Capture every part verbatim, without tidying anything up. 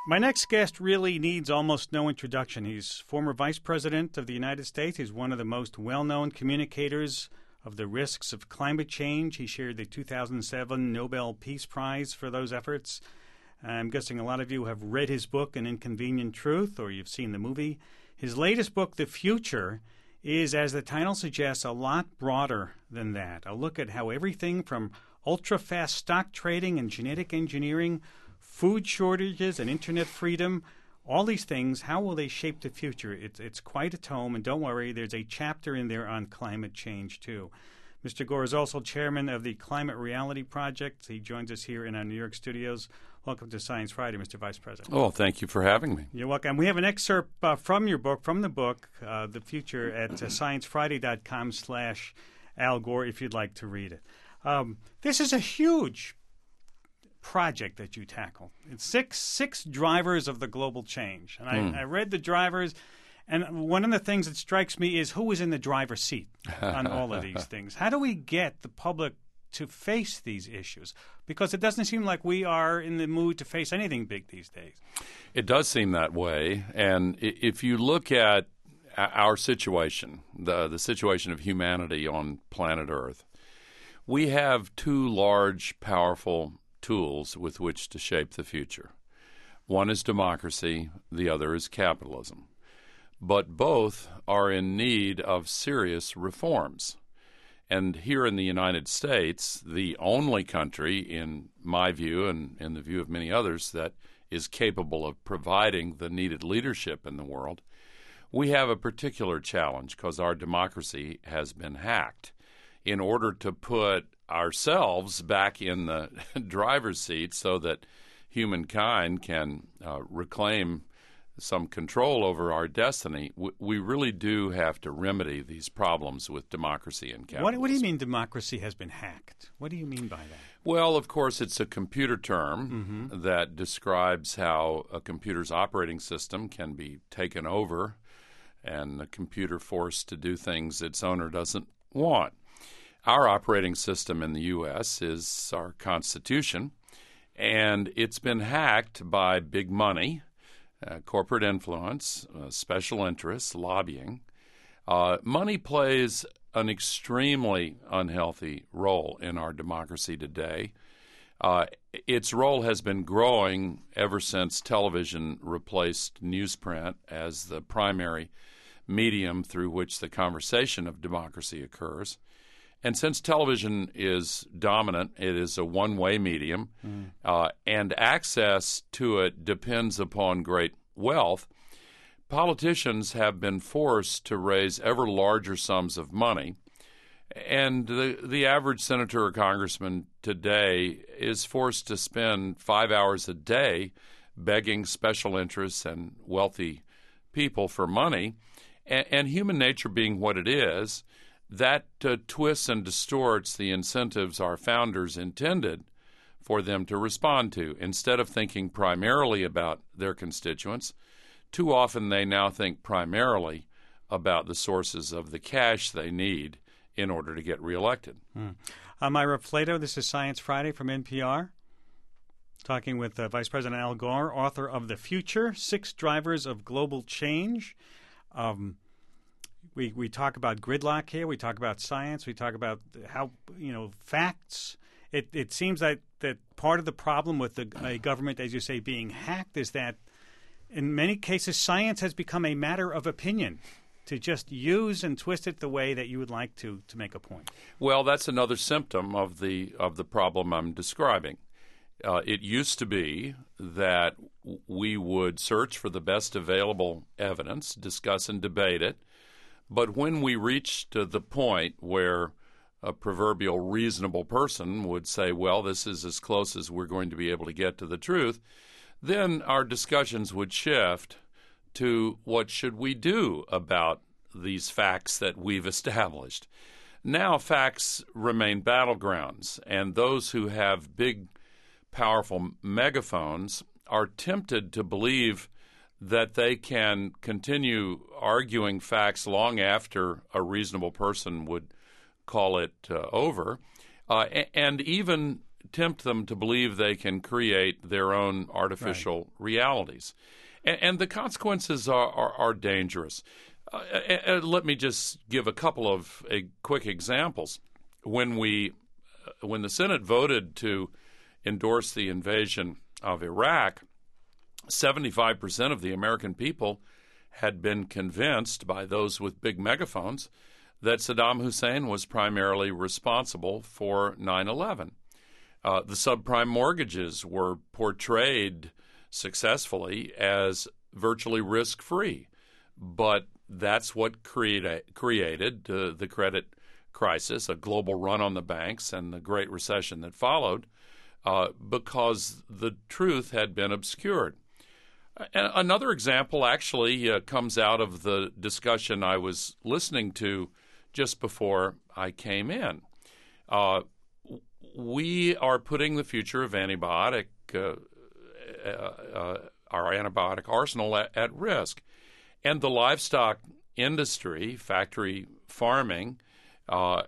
My next guest really needs almost no introduction. He's former Vice President of the United States. He's one of the most well-known communicators of the risks of climate change. He shared the two thousand seven Nobel Peace Prize for those efforts. I'm guessing a lot of you have read his book, An Inconvenient Truth, or you've seen the movie. His latest book, The Future, is, as the title suggests, a lot broader than that. A look at how everything from ultra-fast stock trading and genetic engineering, food shortages and internet freedom, all these things, how will they shape the future? It's, it's quite a tome, and don't worry, there's a chapter in there on climate change, too. Mister Gore is also chairman of the Climate Reality Project. He joins us here in our New York studios. Welcome to Science Friday, Mister Vice President. Oh, thank you for having me. You're welcome. We have an excerpt uh, from your book, from the book, uh, The Future, at uh, sciencefriday.com slash Al Gore, if you'd like to read it. Um, this is a huge project that you tackle. It's six six drivers of the global change. And I, mm. I read the drivers, and one of the things that strikes me is who is in the driver's seat on all of these things. How do we get the public to face these issues? Because it doesn't seem like we are in the mood to face anything big these days. It does seem that way. And if you look at our situation, the, the situation of humanity on planet Earth, we have two large, powerful tools with which to shape the future. One is democracy, the other is capitalism. But both are in need of serious reforms. And here in the United States, the only country, in my view and in the view of many others, that is capable of providing the needed leadership in the world, we have a particular challenge because our democracy has been hacked. In order to put ourselves back in the driver's seat so that humankind can uh, reclaim some control over our destiny, w- we really do have to remedy these problems with democracy and capitalism. What, what do you mean democracy has been hacked? What do you mean by that? Well, of course, it's a computer term mm-hmm. that describes how a computer's operating system can be taken over and the computer forced to do things its owner doesn't want. Our operating system in the U S is our Constitution, and it's been hacked by big money, uh, corporate influence, uh, special interests, lobbying. Uh, money plays an extremely unhealthy role in our democracy today. Uh, its role has been growing ever since television replaced newsprint as the primary medium through which the conversation of democracy occurs. And since television is dominant, it is a one-way medium, mm. uh, and access to it depends upon great wealth, politicians have been forced to raise ever larger sums of money. And the, the average senator or congressman today is forced to spend five hours a day begging special interests and wealthy people for money. And, and human nature being what it is, that uh, twists and distorts the incentives our founders intended for them to respond to. Instead of thinking primarily about their constituents, too often they now think primarily about the sources of the cash they need in order to get reelected. Hmm. I'm Ira Flato. This is Science Friday from N P R. Talking with uh, Vice President Al Gore, author of The Future, Six Drivers of Global Change. Um, We we talk about gridlock here. We talk about science. We talk about how, you know, facts. It it seems that, that part of the problem with the a government, as you say, being hacked is that in many cases science has become a matter of opinion to just use and twist it the way that you would like to to make a point. Well, that's another symptom of the of the problem I'm describing. Uh, it used to be that we would search for the best available evidence, discuss and debate it. But when we reached to the point where a proverbial reasonable person would say, well, this is as close as we're going to be able to get to the truth, then our discussions would shift to what should we do about these facts that we've established. Now facts remain battlegrounds, and those who have big, powerful megaphones are tempted to believe that they can continue arguing facts long after a reasonable person would call it uh, over, uh, and even tempt them to believe they can create their own artificial right. realities. And, and the consequences are, are, are dangerous. Uh, and let me just give a couple of uh, quick examples. When we, uh, when the Senate voted to endorse the invasion of Iraq, seventy-five percent of the American people had been convinced by those with big megaphones that Saddam Hussein was primarily responsible for nine eleven. Uh, the subprime mortgages were portrayed successfully as virtually risk-free, but that's what create, created uh, the credit crisis, a global run on the banks, and the Great Recession that followed, uh, because the truth had been obscured. And another example actually uh, comes out of the discussion I was listening to just before I came in. Uh, we are putting the future of antibiotic, uh, uh, uh, our antibiotic arsenal at, at risk. And the livestock industry, factory farming, uh,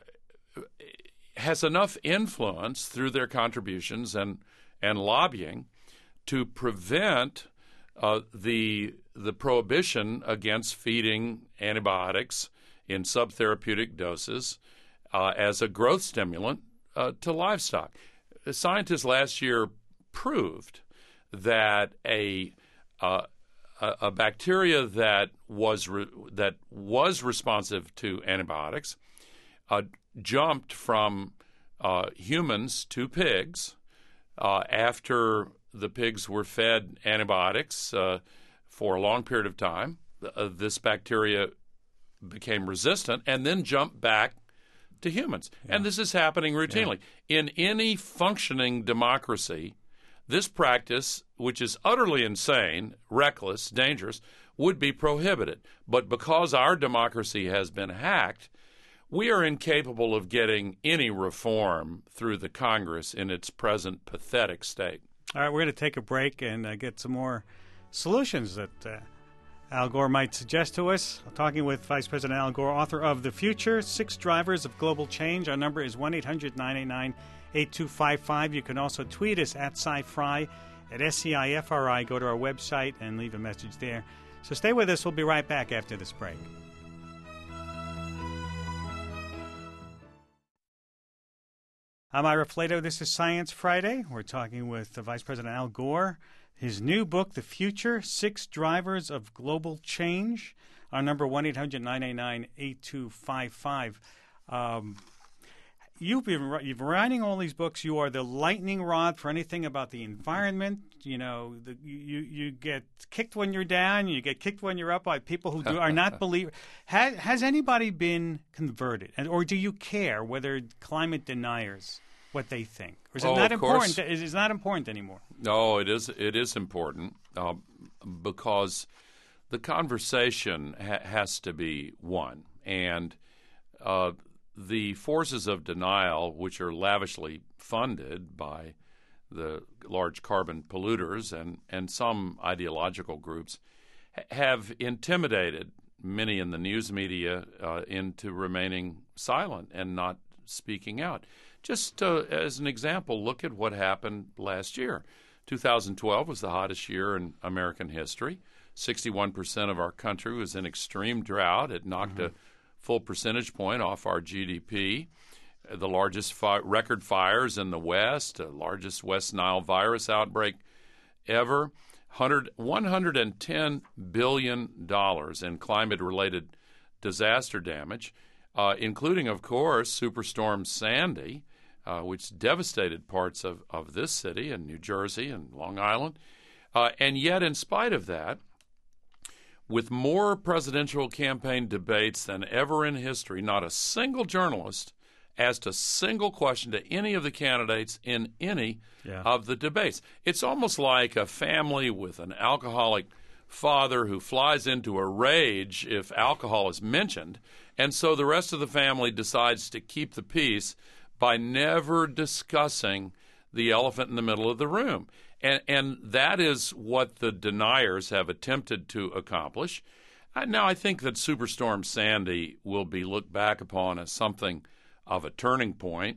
has enough influence through their contributions and, and lobbying to prevent uh, the the prohibition against feeding antibiotics in subtherapeutic doses uh, as a growth stimulant uh, to livestock. Scientists last year proved that a uh, a, a bacteria that was re- that was responsive to antibiotics uh, jumped from uh, humans to pigs uh, after the pigs were fed antibiotics uh, for a long period of time. Uh, this bacteria became resistant and then jumped back to humans. Yeah. And this is happening routinely. Yeah. In any functioning democracy, this practice, which is utterly insane, reckless, dangerous, would be prohibited. But because our democracy has been hacked, we are incapable of getting any reform through the Congress in its present pathetic state. All right, we're going to take a break and uh, get some more solutions that uh, Al Gore might suggest to us. I'm talking with Vice President Al Gore, author of The Future, Six Drivers of Global Change. Our number is one eight hundred nine eight nine eight two five five. You can also tweet us at SciFri, at S C I F R I. Go to our website and leave a message there. So stay with us. We'll be right back after this break. I'm Ira Flato. This is Science Friday. We're talking with uh, Vice President Al Gore. His new book, The Future, Six Drivers of Global Change. Our number, one eight hundred nine eight nine eight two five five. Um, you've been you've been writing all these books. You are the lightning rod for anything about the environment. You know, the, you you get kicked when you're down. You get kicked when you're up by people who do, are not believers. Has, has anybody been converted? And, or do you care whether climate deniers what they think, or is it oh, not of important? Course. Is it not important anymore? No, it is. It is important uh, because the conversation ha- has to be one, and uh, the forces of denial, which are lavishly funded by the large carbon polluters and and some ideological groups, ha- have intimidated many in the news media uh, into remaining silent and not speaking out. Just uh, as an example, look at what happened last year. two thousand twelve was the hottest year in American history. sixty-one percent of our country was in extreme drought. It knocked mm-hmm. a full percentage point off our G D P. Uh, the largest fi- record fires in the West, the largest West Nile virus outbreak ever. one hundred ten billion dollars in climate-related disaster damage, uh, including, of course, Superstorm Sandy, Uh, which devastated parts of, of this city and New Jersey and Long Island. Uh, and yet, in spite of that, with more presidential campaign debates than ever in history, not a single journalist asked a single question to any of the candidates in any yeah. of the debates. It's almost like a family with an alcoholic father who flies into a rage if alcohol is mentioned, and so the rest of the family decides to keep the peace by never discussing the elephant in the middle of the room. And, and that is what the deniers have attempted to accomplish. Uh, now, I think that Superstorm Sandy will be looked back upon as something of a turning point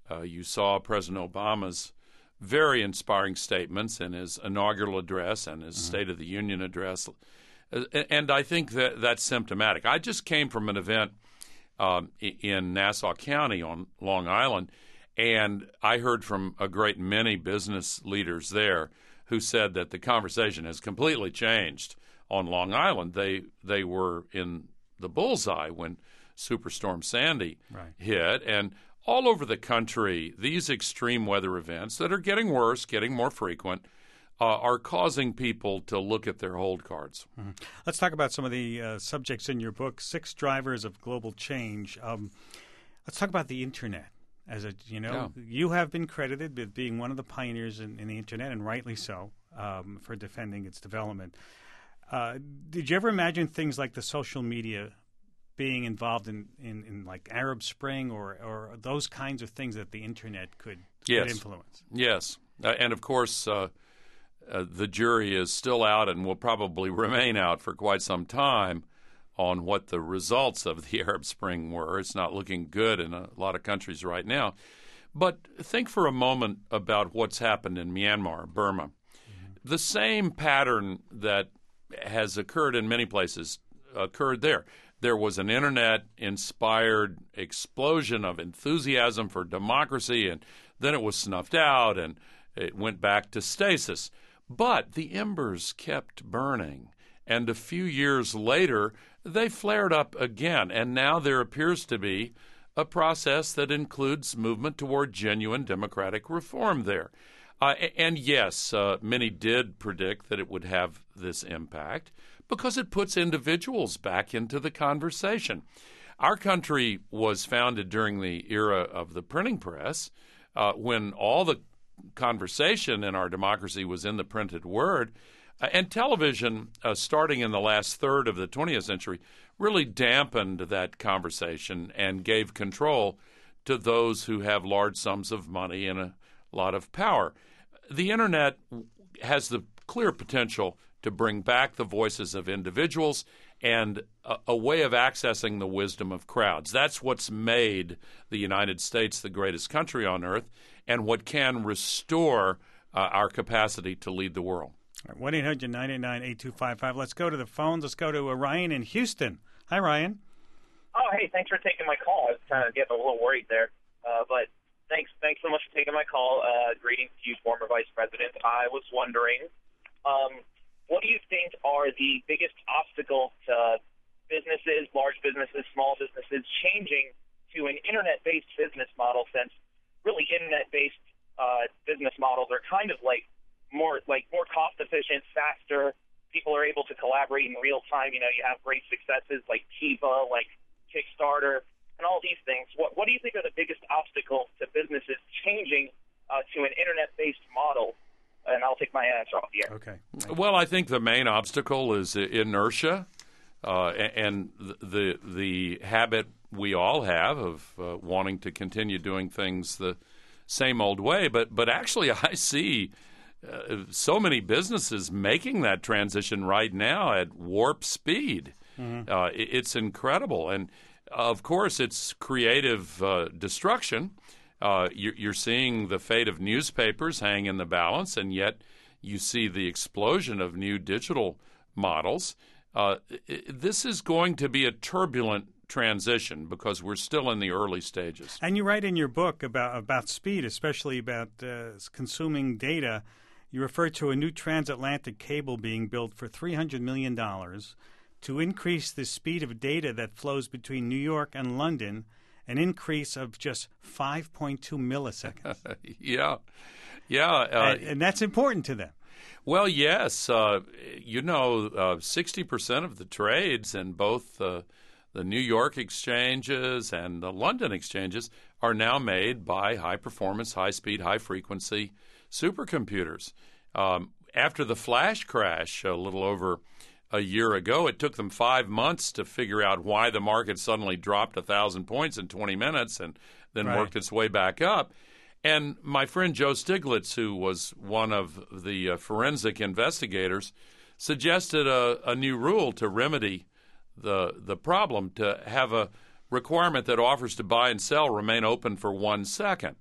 Uh, you saw President Obama's very inspiring statements in his inaugural address and his mm-hmm. State of the Union address. Uh, and I think that that's symptomatic. I just came from an event um, in Nassau County on Long Island, and I heard from a great many business leaders there who said that the conversation has completely changed on Long Island. They they were in the bullseye when Superstorm Sandy right. hit, and all over the country, these extreme weather events that are getting worse, getting more frequent, uh, are causing people to look at their hold cards. Mm-hmm. Let's talk about some of the uh, subjects in your book, Six Drivers of Global Change. Um, let's talk about the Internet. As a, you know, yeah. you have been credited with being one of the pioneers in, in the Internet, and rightly so, um, for defending its development. Uh, did you ever imagine things like the social media being involved in, in, in like Arab Spring or, or those kinds of things that the Internet could, yes. could influence? Yes. Uh, and, of course, uh, uh, the jury is still out and will probably remain out for quite some time on what the results of the Arab Spring were. It's not looking good in a lot of countries right now. But think for a moment about what's happened in Myanmar, Burma. Mm-hmm. The same pattern that has occurred in many places occurred there. There was an Internet-inspired explosion of enthusiasm for democracy, and then it was snuffed out, and it went back to stasis. But the embers kept burning, and a few years later, they flared up again, and now there appears to be a process that includes movement toward genuine democratic reform there. Uh, and yes, uh, many did predict that it would have this impact because it puts individuals back into the conversation. Our country was founded during the era of the printing press, uh, when all the conversation in our democracy was in the printed word. Uh, and television, uh, starting in the last third of the twentieth century, really dampened that conversation and gave control to those who have large sums of money and a lot of power. The Internet has the clear potential to bring back the voices of individuals and a, a way of accessing the wisdom of crowds. That's what's made the United States the greatest country on earth and what can restore uh, our capacity to lead the world. one eight hundred nine eight nine eight two five five. Let's go to the phones. Let's go to uh, Ryan in Houston. Hi, Ryan. Oh, hey, thanks for taking my call. I was kind of getting a little worried there. Uh, but thanks thanks so much for taking my call. Uh, greetings to you, former Vice President. I was wondering, um, what do you think are the biggest obstacles to businesses, large businesses, small businesses, changing to an Internet-based business model, since really Internet-based uh, business models are kind of like more like more cost-efficient, faster. People are able to collaborate in real time. You know, you have great successes like Kiva, like Kickstarter, and all these things. What, what do you think are the biggest obstacles to businesses changing uh, to an Internet-based model? And I'll take my answer off here. Okay. Well, I think the main obstacle is inertia, uh, and the the habit we all have of uh, wanting to continue doing things the same old way. But but actually, I see uh, so many businesses making that transition right now at warp speed. Mm-hmm. Uh, it, it's incredible, and of course, it's creative uh, destruction. Uh, you're, you're seeing the fate of newspapers hang in the balance, and yet you see the explosion of new digital models. Uh, this is going to be a turbulent transition because we're still in the early stages. And you write in your book about, about speed, especially about uh, consuming data. You refer to a new transatlantic cable being built for three hundred million dollars to increase the speed of data that flows between New York and London, an increase of just five point two milliseconds. yeah, yeah. Uh, and, and that's important to them. Well, yes. Uh, you know, uh, sixty percent of the trades in both uh, the New York exchanges and the London exchanges are now made by high-performance, high-speed, high-frequency supercomputers. Um, after the flash crash a little over a year ago, it took them five months to figure out why the market suddenly dropped one thousand points in twenty minutes and then right. worked its way back up. And my friend Joe Stiglitz, who was one of the uh, forensic investigators, suggested a, a new rule to remedy the the problem, to have a requirement that offers to buy and sell remain open for one second.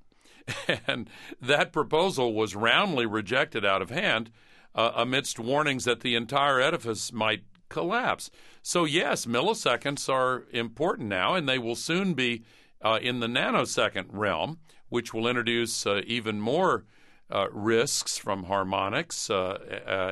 And that proposal was roundly rejected out of hand uh, amidst warnings that the entire edifice might collapse. So, yes, milliseconds are important now, and they will soon be uh, in the nanosecond realm, which will introduce uh, even more uh, risks from harmonics uh, uh,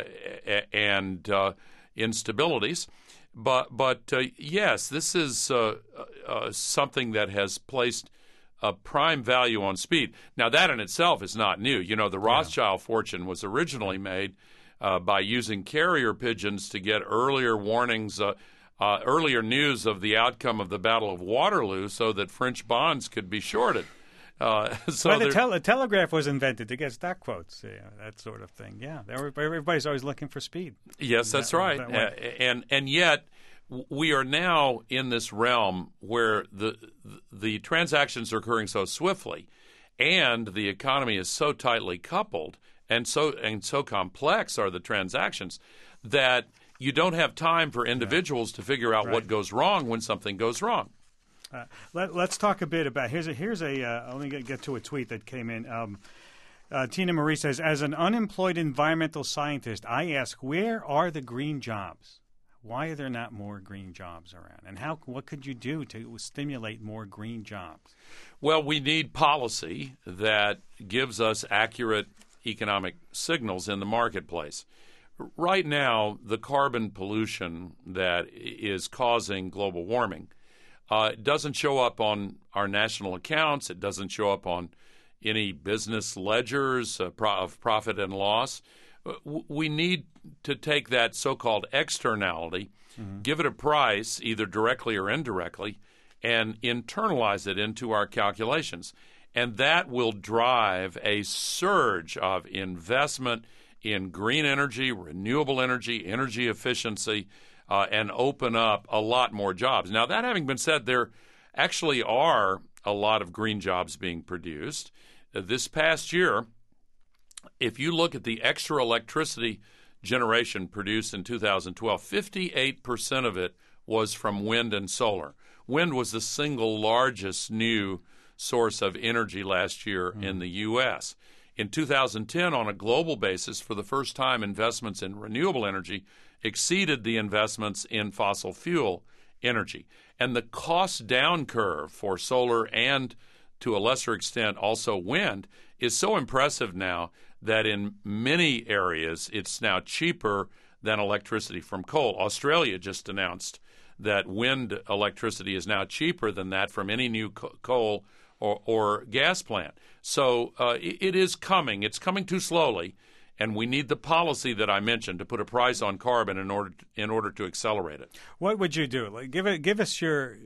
and uh, instabilities. But, but uh, yes, this is uh, uh, something that has placed a prime value on speed. Now, that in itself is not new. You know, the Rothschild yeah. fortune was originally made uh, by using carrier pigeons to get earlier warnings, uh, uh, earlier news of the outcome of the Battle of Waterloo so that French bonds could be shorted. Uh, so well, the, tel- the telegraph was invented to get stock quotes, yeah, that sort of thing. Yeah, everybody's always looking for speed. Yes, that's that, right. That uh, and and yet we are now in this realm where the the transactions are occurring so swiftly, and the economy is so tightly coupled, and so and so complex are the transactions that you don't have time for individuals yeah. to figure out right. what goes wrong when something goes wrong. Uh, let, let's talk a bit about here's a here's a uh, let me get, get to a tweet that came in. Um, uh, Tina Marie says, as an unemployed environmental scientist, I ask, where are the green jobs? Why are there not more green jobs around? And how what could you do to stimulate more green jobs? Well, we need policy that gives us accurate economic signals in the marketplace. Right now, the carbon pollution that is causing global warming Uh, it doesn't show up on our national accounts. It doesn't show up on any business ledgers uh, pro- of profit and loss. W- we need to take that so-called externality, mm-hmm. give it a price, either directly or indirectly, and internalize it into our calculations. And that will drive a surge of investment in green energy, renewable energy, energy efficiency, Uh, and open up a lot more jobs. Now, that having been said, there actually are a lot of green jobs being produced. Uh, this past year, if you look at the extra electricity generation produced in two thousand twelve, fifty-eight percent of it was from wind and solar. Wind was the single largest new source of energy last year mm. in the U S. In two thousand ten, on a global basis, for the first time, investments in renewable energy exceeded the investments in fossil fuel energy. And the cost down curve for solar and, to a lesser extent, also wind is so impressive now that in many areas it's now cheaper than electricity from coal. Australia just announced that wind electricity is now cheaper than that from any new co- coal or, or gas plant. So uh, it, it is coming. It's coming too slowly. And we need the policy that I mentioned to put a price on carbon in order to, in order to accelerate it. What would you do? Like, give it, give us your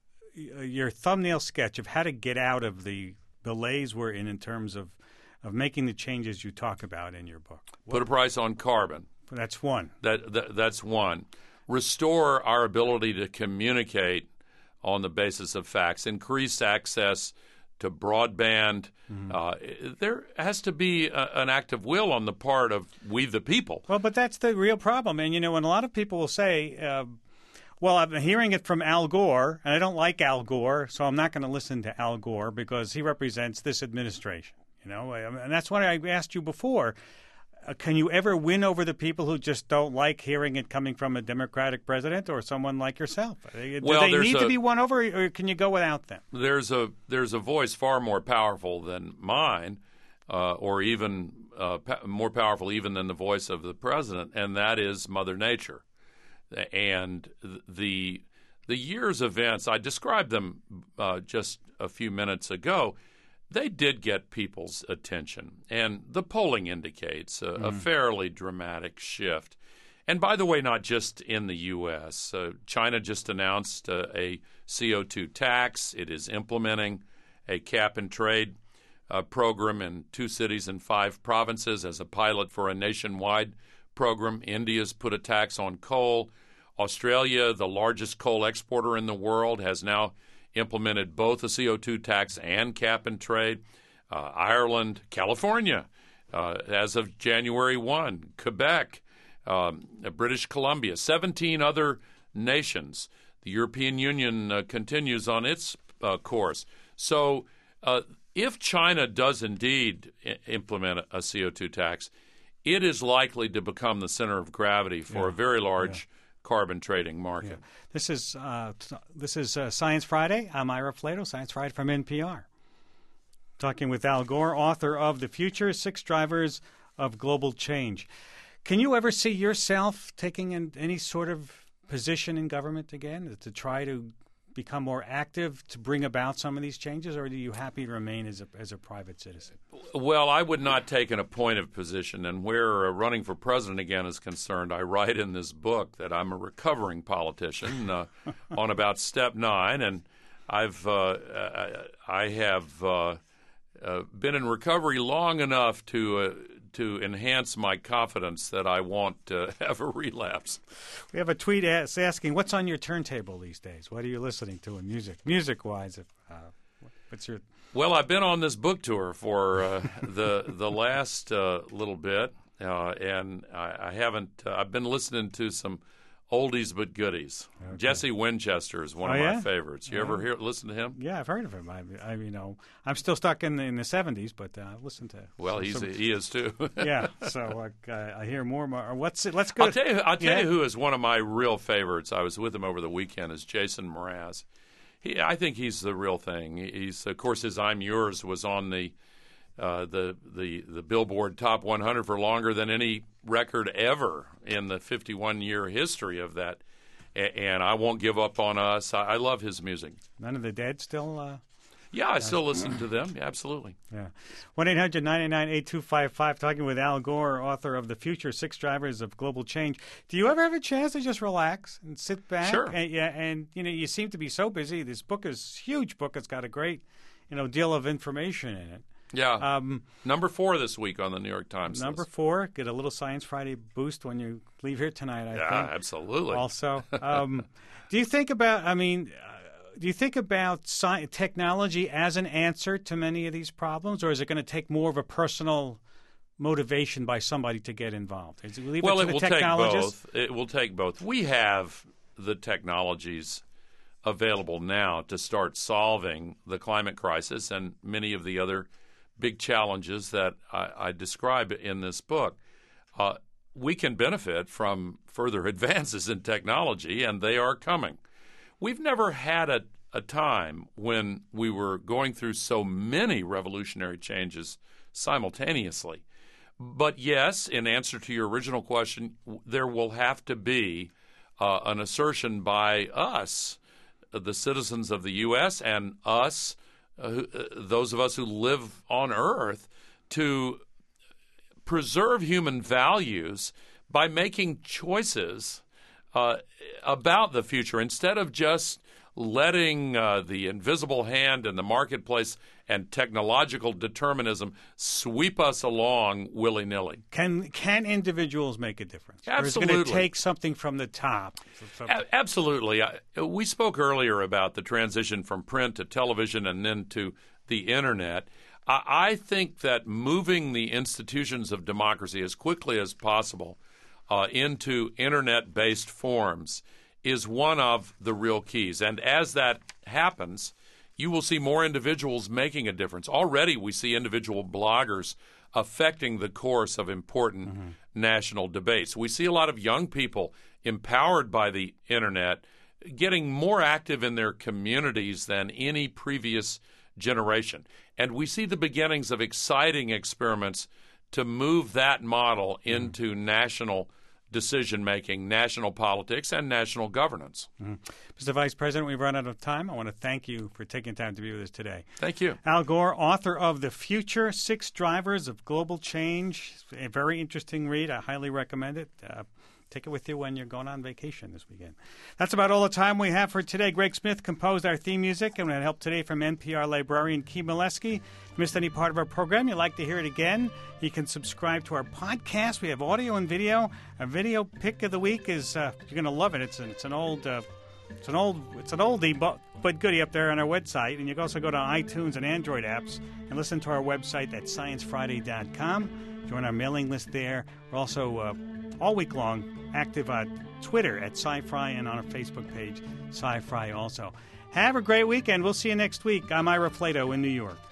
your thumbnail sketch of how to get out of the malaise we're in in terms of, of making the changes you talk about in your book. What, put a price on carbon. That's one. That, that that's one. Restore our ability to communicate on the basis of facts. Increase access to broadband. Mm-hmm. Uh, there has to be a, an act of will on the part of we the people. Well, but that's the real problem. And, you know, and a lot of people will say, uh, well, I'm hearing it from Al Gore, and I don't like Al Gore, so I'm not going to listen to Al Gore because he represents this administration. You know, and that's why I asked you before. Uh, can you ever win over the people who just don't like hearing it coming from a Democratic president or someone like yourself? Do well, they need a, to be won over, or can you go without them? There's a there's a voice far more powerful than mine, uh, or even uh, pa- more powerful even than the voice of the president, and that is Mother Nature. And the the year's events, I described them uh, just a few minutes ago. They did get people's attention, and the polling indicates a, mm. a fairly dramatic shift. And by the way, not just in the U S. Uh, China just announced uh, a C O two tax. It is implementing a cap-and-trade uh, program in two cities and five provinces as a pilot for a nationwide program. India's put a tax on coal. Australia, the largest coal exporter in the world, has now implemented both a C O two tax and cap-and-trade. Uh, Ireland, California, uh, as of January first, Quebec, um, British Columbia, seventeen other nations. The European Union uh, continues on its uh, course. So uh, if China does indeed I- implement a C O two tax, it is likely to become the center of gravity for Yeah. a very large Yeah. carbon trading market. Yeah. This is uh, t- this is uh, Science Friday. I'm Ira Flato, Science Friday from N P R. Talking with Al Gore, author of The Future, Six Drivers of Global Change. Can you ever see yourself taking in any sort of position in government again to try to become more active to bring about some of these changes, or are you happy to remain as a as a private citizen? Well, I would not take an appointive position, and where uh, running for president again is concerned, I write in this book that I'm a recovering politician uh, on about step nine, and I've uh, I have uh, uh, been in recovery long enough to uh, to enhance my confidence that I won't uh, have a relapse. We have a tweet as- asking, what's on your turntable these days? What are you listening to in music, music-wise? If, uh, what's your... Well, I've been on this book tour for uh, the the last uh, little bit, uh, and I, I haven't. Uh, I've been listening to some oldies but goodies. Okay. Jesse Winchester is one Oh, of yeah? my favorites. You Yeah. ever hear listen to him? Yeah, I've heard of him. I, I you know, I'm still stuck in the, in the seventies, but uh, I've listened to. Well, some- he's some- he is too. yeah. So uh, I hear more. and more. What's it? Let's go. I'll tell you. I'll tell Yeah. you who is one of my real favorites. I was with him over the weekend. Is Jason Mraz. He, I think he's the real thing. He's, of course, his "I'm Yours" was on the uh, the the the Billboard Top one hundred for longer than any record ever in the fifty-one year history of that. A- and I Won't Give Up on Us. I, I love his music. None of the Dead still. Uh, Yeah, I still listen to them. Yeah, absolutely. Yeah. one eight hundred nine nine eight two five five, talking with Al Gore, author of The Future, Six Drivers of Global Change. Do you ever have a chance to just relax and sit back? Sure. And, yeah, and, you know, you seem to be so busy. This book is a huge book. It's got a great, you know, deal of information in it. Yeah. Um, number four this week on the New York Times number list. four, get a little Science Friday boost when you leave here tonight, I Yeah, think. absolutely. Also, um, do you think about, I mean, uh, do you think about sci- technology as an answer to many of these problems, or is it going to take more of a personal motivation by somebody to get involved? Is it, leave well, it it to the will take technologists? both. It will take both. We have the technologies available now to start solving the climate crisis and many of the other big challenges that I, I describe in this book. Uh, we can benefit from further advances in technology, and they are coming. We've never had a, a time when we were going through so many revolutionary changes simultaneously. But yes, in answer to your original question, w- there will have to be uh, an assertion by us, uh, the citizens of the U S, and us, uh, who, uh, those of us who live on Earth, to preserve human values by making choices uh, about the future instead of just letting uh, the invisible hand in the marketplace and technological determinism sweep us along willy-nilly. Can can individuals make a difference? Or is it going Absolutely. to take something from the top? A- absolutely. I, we spoke earlier about the transition from print to television and then to the Internet. I, I think that moving the institutions of democracy as quickly as possible uh, into Internet-based forms is one of the real keys. And as that happens, you will see more individuals making a difference. Already we see individual bloggers affecting the course of important mm-hmm. national debates. We see a lot of young people empowered by the Internet getting more active in their communities than any previous generation. And we see the beginnings of exciting experiments to move that model into mm-hmm. national decision-making, national politics, and national governance. Mm-hmm. Mister Vice President, we've run out of time. I want to thank you for taking time to be with us today. Thank you. Al Gore, author of The Future, Six Drivers of Global Change. A very interesting read. I highly recommend it. Uh, take it with you when you're going on vacation this weekend. That's about all the time we have for today. Greg Smith composed our theme music, and we had help today from N P R librarian Key Mileski. If you missed any part of our program, you'd like to hear it again, you can subscribe to our podcast. We have audio and video. Our video pick of the week is, uh, you're going to love it. It's an, it's an old... Uh, It's an old, it's an oldie, but, but goodie up there on our website. And you can also go to iTunes and Android apps and listen to our website at science friday dot com. Join our mailing list there. We're also uh, all week long active on Twitter at SciFri and on our Facebook page, SciFri also. Have a great weekend. We'll see you next week. I'm Ira Flato in New York.